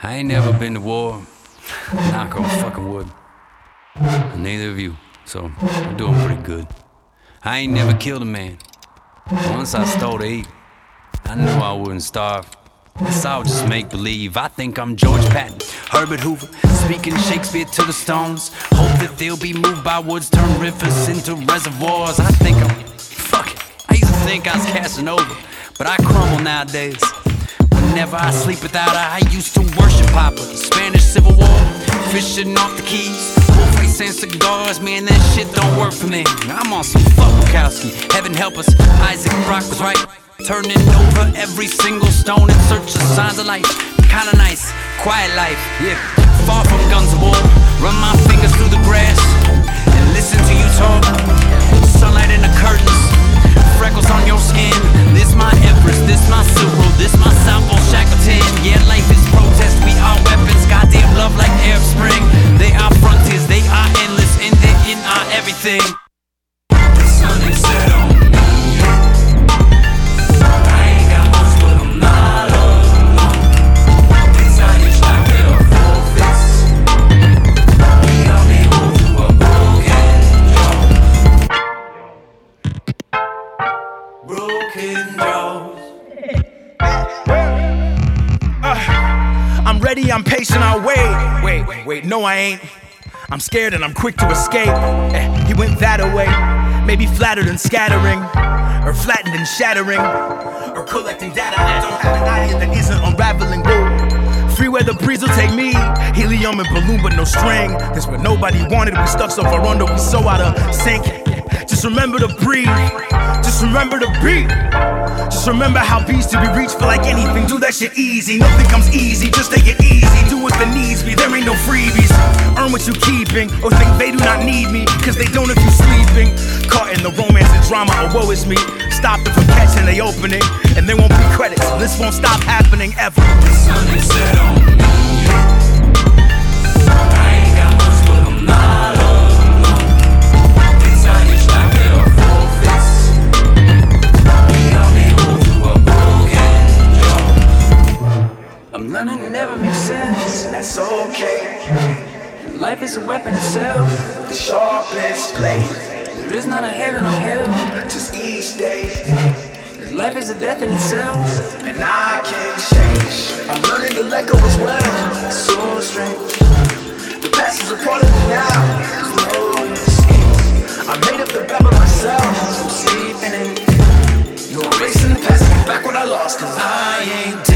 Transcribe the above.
I ain't never been to war, knock on fucking wood. Neither of you, so I'm doing pretty good. I ain't never killed a man. Once I stole to eat, I knew I wouldn't starve. It's all just make-believe. I think I'm George Patton, Herbert Hoover, speaking Shakespeare to the stones. Hope that they'll be moved by woods, turn rivers into reservoirs. I think I'm, fuck it, I used to think I was Casanova, but I crumble nowadays. Whenever I sleep without her, I used to worship Papa. Spanish Civil War, fishing off the keys, full face and cigars, man, that shit don't work for me. I'm on some fuck Bukowski, heaven help us, Isaac Rock was right. Turning over every single stone in search of signs of life. Kinda nice, quiet life, yeah. Far from guns of war, run my fingers through the grass and listen to you talk. Sunlight in the curtains, freckles on your skin. This my Everest, this my Silk Road, this my South Pole Shackleton. Yeah, life is protest, we are weapons. Goddamn love like Arab Spring. They are frontiers, they are endless, and they're in our everything. The sun is set on me. I'm ready, I'm patient, I'll wait. Wait, no I ain't. I'm scared and I'm quick to escape. He went that away. Maybe flattered and scattering, or flattened and shattering, or collecting data. I don't have an idea that isn't unraveling. Whoa. Free where the breeze will take me. Helium and balloon but no string. This what nobody wanted, we stuck so far under, we so out of sync. Just remember to breathe, just remember to beat. Just remember how beats to be reached for like anything. Do that shit easy, nothing comes easy, just take it easy. Do what the needs be, there ain't no freebies. Earn what you keeping, or think they do not need me, cause they don't if you sleeping. Caught in the romance and drama, oh woe is me. Stop them from catching they opening, and there won't be credits, this won't stop happening ever. The sun is set on me. I'm learning it never makes sense, and that's okay. Life is a weapon itself, The sharpest blade. there is not a heaven or hell. Just each day, Life is a death in itself, and I can't change. I'm learning to let go as well. so strange. The past is a part of me now. There's no escape. I made up the bed by myself. I'm sleeping in, No erasing the past, get back what I lost, cause I ain't